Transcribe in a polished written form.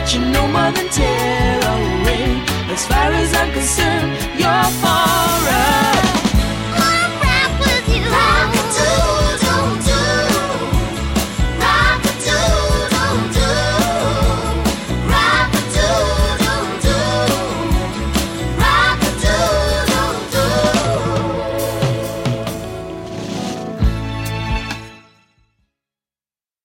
you no more than tear away. As far as I'm concerned,